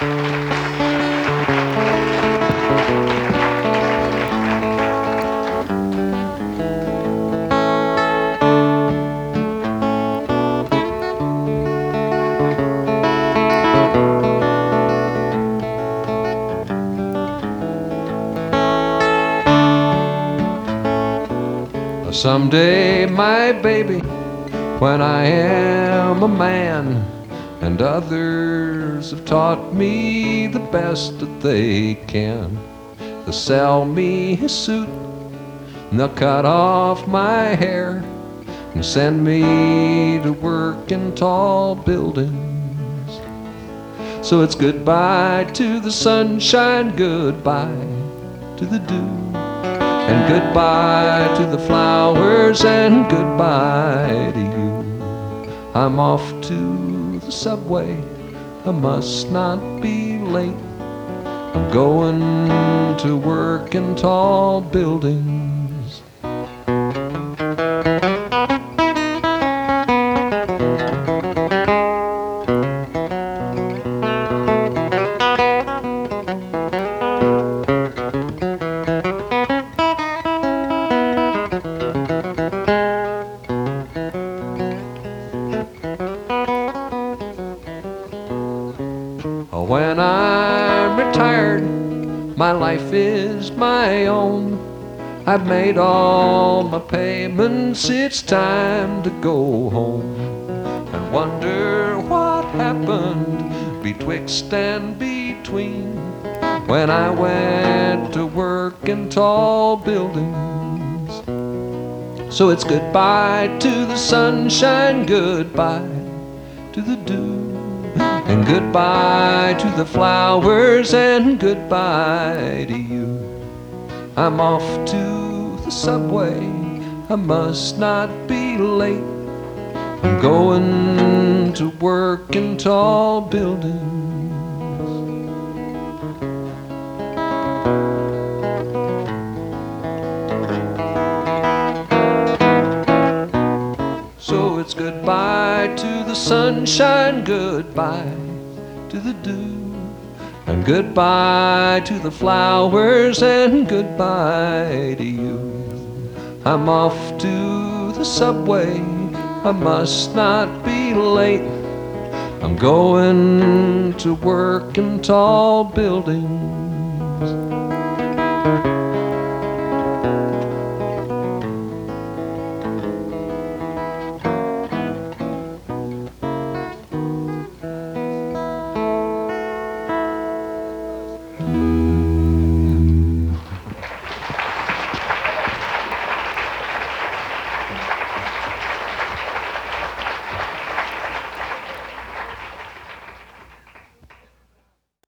Someday, my baby, when I am a man, and others have taught me the best that they can, they'll sell me a suit, and they'll cut off my hair, and send me to work in tall buildings. So it's goodbye to the sunshine, goodbye to the dew, and goodbye to the flowers, and goodbye to you. I'm off to the subway, I must not be late. I'm going to work in tall buildings. When I'm retired, my life is my own. I've made all my payments, it's time to go home, and wonder what happened betwixt and between, when I went to work in tall buildings. So it's goodbye to the sunshine, goodbye to the dew, and goodbye to the flowers, and goodbye to you. I'm off to the subway, I must not be late. I'm going to work in tall buildings. So it's goodbye to the sunshine, goodbye to the dew, and goodbye to the flowers, and goodbye to you. I'm off to the subway, I must not be late. I'm going to work in tall buildings.